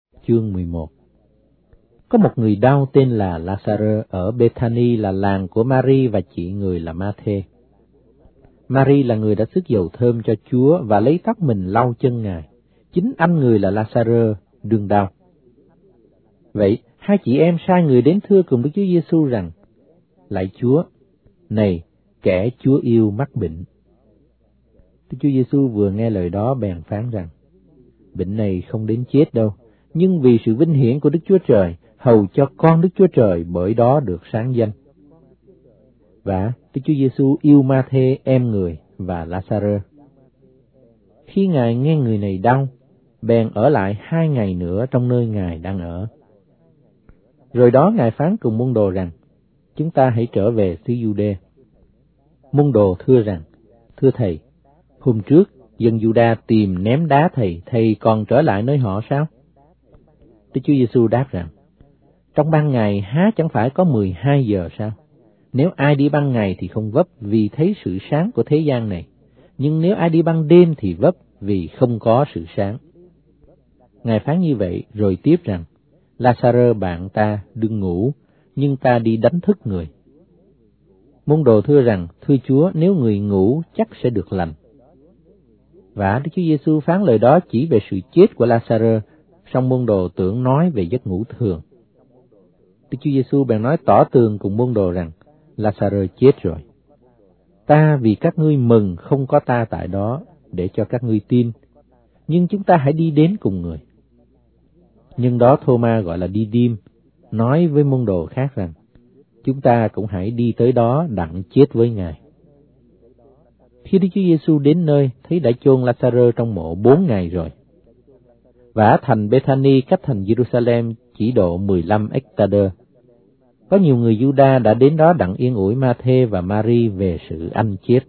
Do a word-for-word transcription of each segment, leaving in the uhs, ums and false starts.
Chương mười một. Có một người đau tên là Lazarơ ở Bethany, là làng của Mary và chị người là Ma-thê. Mary là người đã xức dầu thơm cho Chúa và lấy tóc mình lau chân Ngài. Chính anh người là Lazarơ đương đau. Vậy, hai chị em sai người đến thưa cùng Đức Chúa Giêsu rằng: Lạy Chúa, này, kẻ Chúa yêu mắc bệnh. Đức Chúa Giêsu vừa nghe lời đó bèn phán rằng: Bệnh này không đến chết đâu, nhưng vì sự vinh hiển của Đức Chúa Trời, hầu cho con Đức Chúa Trời bởi đó được sáng danh. Và Đức Chúa Giêsu yêu Ma-thê em người và Lazarơ. Khi Ngài nghe người này đau, bèn ở lại hai ngày nữa trong nơi Ngài đang ở. Rồi đó Ngài phán cùng môn đồ rằng: Chúng ta hãy trở về xứ Giu-đê. Môn đồ thưa rằng: Thưa Thầy, hôm trước dân Giu-đa tìm ném đá Thầy, Thầy còn trở lại nơi họ sao? Đức Chúa Giêsu đáp rằng: Trong ban ngày há chẳng phải có mười hai giờ sao? Nếu ai đi ban ngày thì không vấp, vì thấy sự sáng của thế gian này. Nhưng nếu ai đi ban đêm thì vấp, vì không có sự sáng. Ngài phán như vậy rồi tiếp rằng: Lazarơ bạn ta đừng ngủ, nhưng ta đi đánh thức người. Môn đồ thưa rằng: Thưa Chúa, nếu người ngủ chắc sẽ được lành. Và Đức Chúa Giêsu phán lời đó chỉ về sự chết của Lazarơ, song môn đồ tưởng nói về giấc ngủ thường. Đức Chúa Giêsu bèn nói tỏ tường cùng môn đồ rằng: Lazarơ chết rồi. Ta vì các ngươi mừng không có ta tại đó, để cho các ngươi tin, nhưng chúng ta hãy đi đến cùng người. Nhưng đó Thô-ma gọi là Đi-đêm, nói với môn đồ khác rằng: Chúng ta cũng hãy đi tới đó đặng chết với Ngài. Khi Đức Chúa Giêsu đến nơi, thấy đã chôn Lazarơ trong mộ bốn ngày rồi. Và thành Bethany cách thành Jerusalem chỉ độ mười lăm ếch-ta-đơ. Có nhiều người Giu-đa đã đến đó đặng yên ủi Ma-thê và Ma-ri về sự anh chết.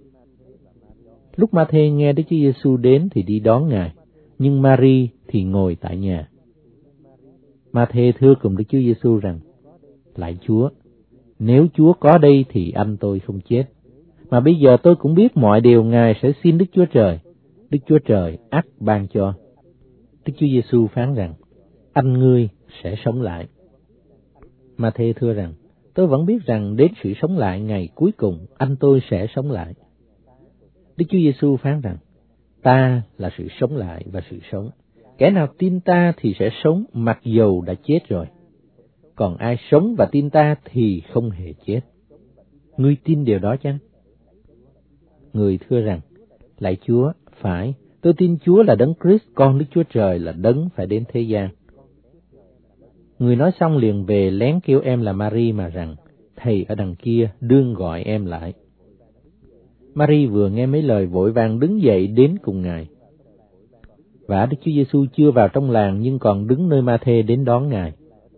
Lúc Ma-thê nghe Đức Chúa Giêsu đến thì đi đón Ngài, nhưng Ma-ri thì ngồi tại nhà. Ma-thê thưa cùng Đức Chúa Giêsu rằng: Lạy Chúa, nếu Chúa có đây thì anh tôi không chết. Mà bây giờ tôi cũng biết mọi điều Ngài sẽ xin Đức Chúa Trời. Đức Chúa Trời ắt ban cho. Đức Chúa Giêsu phán rằng: Anh ngươi sẽ sống lại. Ma-thê thưa rằng: Tôi vẫn biết rằng đến sự sống lại ngày cuối cùng anh tôi sẽ sống lại. Đức Chúa Giêsu phán rằng: Ta là sự sống lại và sự sống. Kẻ nào tin ta thì sẽ sống mặc dầu đã chết rồi. Còn ai sống và tin ta thì không hề chết. Ngươi tin điều đó chăng? Người thưa rằng: Lạy Chúa, phải, tôi tin Chúa là Đấng Christ, con Đức Chúa Trời, là Đấng phải đến thế gian. Người nói xong liền về lén kêu em là Mary mà rằng: Thầy ở đằng kia đương gọi em lại. Mary vừa nghe mấy lời vội vàng đứng dậy đến cùng Ngài. Và Đức Chúa Giêsu chưa vào trong làng nhưng còn đứng nơi Ma-thê đến đón Ngài.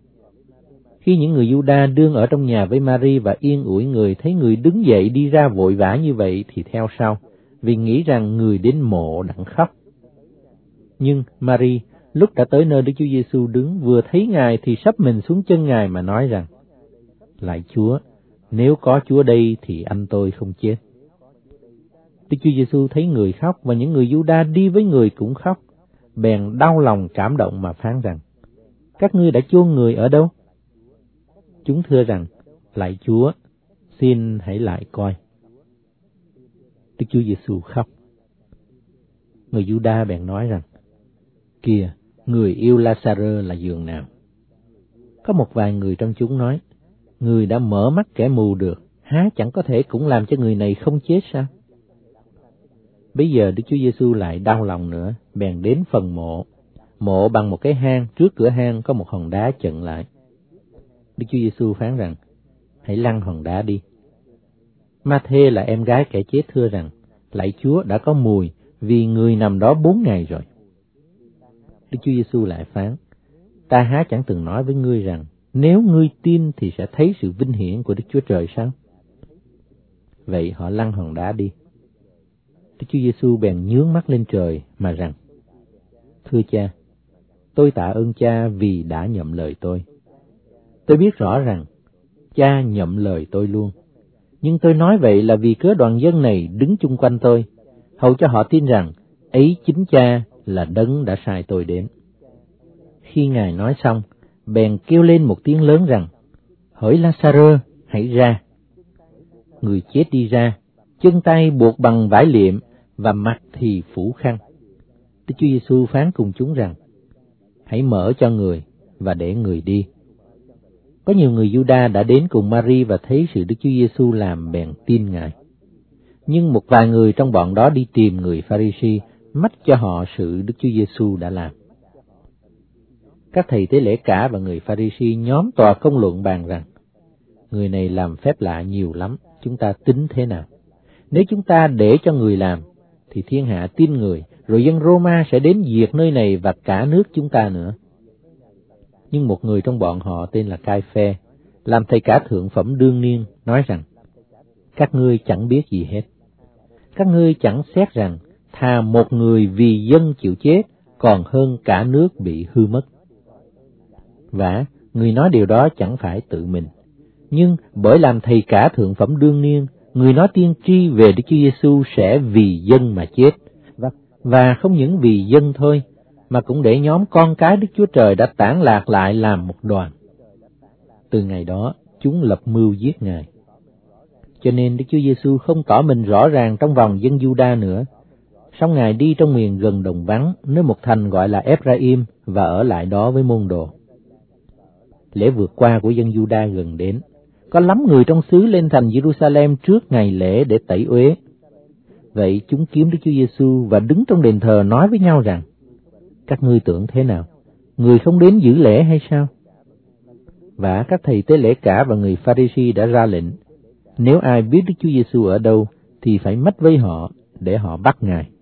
Khi những người Giu-đa đương ở trong nhà với Mary và yên ủi người thấy người đứng dậy đi ra vội vã như vậy thì theo sau, vì nghĩ rằng người đến mộ đặng khóc. Nhưng Mary lúc đã tới nơi Đức Chúa Giêsu đứng, vừa thấy Ngài thì sắp mình xuống chân Ngài mà nói rằng: Lạy Chúa, nếu có Chúa đây thì anh tôi không chết. Đức Chúa Giêsu thấy người khóc và những người Giu-đa đi với người cũng khóc, bèn đau lòng cảm động mà phán rằng: Các ngươi đã chôn người ở đâu? Chúng thưa rằng: Lạy Chúa, xin hãy lại coi. Đức Chúa Giêsu khóc. Người Giu-đa bèn nói rằng: Kìa, người yêu Lazarơ là giường nào? Có một vài người trong chúng nói: Người đã mở mắt kẻ mù được, há chẳng có thể cũng làm cho người này không chết sao? Bây giờ Đức Chúa Giêsu lại đau lòng nữa, bèn đến phần mộ. Mộ bằng một cái hang, trước cửa hang có một hòn đá chận lại. Đức Chúa Giêsu phán rằng: Hãy lăn hòn đá đi. Ma-thê là em gái kẻ chết thưa rằng: Lạy Chúa, đã có mùi, vì người nằm đó bốn ngày rồi. Đức Chúa Giêsu lại phán: Ta há chẳng từng nói với ngươi rằng, nếu ngươi tin thì sẽ thấy sự vinh hiển của Đức Chúa Trời sao? Vậy họ lăn hòn đá đi. Đức Chúa Giêsu bèn nhướng mắt lên trời mà rằng: Thưa Cha, tôi tạ ơn Cha vì đã nhậm lời tôi. Tôi biết rõ rằng Cha nhậm lời tôi luôn. Nhưng tôi nói vậy là vì cớ đoàn dân này đứng chung quanh tôi, hầu cho họ tin rằng ấy chính Cha là Đấng đã sai tôi đến. Khi Ngài nói xong, bèn kêu lên một tiếng lớn rằng, hỡi La-sa-rơ, hãy ra. Người chết đi ra, chân tay buộc bằng vải liệm và mặt thì phủ khăn. Đức Chúa Giêsu phán cùng chúng rằng, hãy mở cho người và để người đi. Có nhiều người Giu-đa đã đến cùng Ma-ri và thấy sự Đức Chúa Giêsu làm bèn tin Ngài. Nhưng một vài người trong bọn đó đi tìm người Pha-ri-si, mách cho họ sự Đức Chúa Giêsu đã làm. Các thầy tế lễ cả và người Pha-ri-si nhóm tòa công luận bàn rằng, người này làm phép lạ nhiều lắm, chúng ta tính thế nào? Nếu chúng ta để cho người làm, thì thiên hạ tin người, rồi dân Roma sẽ đến diệt nơi này và cả nước chúng ta nữa. Nhưng một người trong bọn họ tên là Cai-phê, làm thầy cả thượng phẩm đương niên, nói rằng, các ngươi chẳng biết gì hết. Các ngươi chẳng xét rằng, thà một người vì dân chịu chết, còn hơn cả nước bị hư mất. Vả, người nói điều đó chẳng phải tự mình, nhưng bởi làm thầy cả thượng phẩm đương niên, người nói tiên tri về Đức Chúa Giêsu sẽ vì dân mà chết, và, và không những vì dân thôi, mà cũng để nhóm con cái Đức Chúa Trời đã tản lạc lại làm một đoàn. Từ ngày đó, chúng lập mưu giết Ngài. Cho nên Đức Chúa Giêsu không tỏ mình rõ ràng trong vòng dân Giu-đa nữa. Song Ngài đi trong miền gần đồng vắng, nơi một thành gọi là Ê-phra-im, và ở lại đó với môn đồ. Lễ vượt qua của dân Giu-đa gần đến. Có lắm người trong xứ lên thành Giê-ru-sa-lem trước ngày lễ để tẩy uế. Vậy chúng kiếm Đức Chúa Giêsu và đứng trong đền thờ nói với nhau rằng, các ngươi tưởng thế nào? Người không đến giữ lễ hay sao? Và các thầy tế lễ cả và người Pha-ri-si đã ra lệnh, nếu ai biết Đức Chúa Giêsu ở đâu thì phải mất với họ để họ bắt Ngài.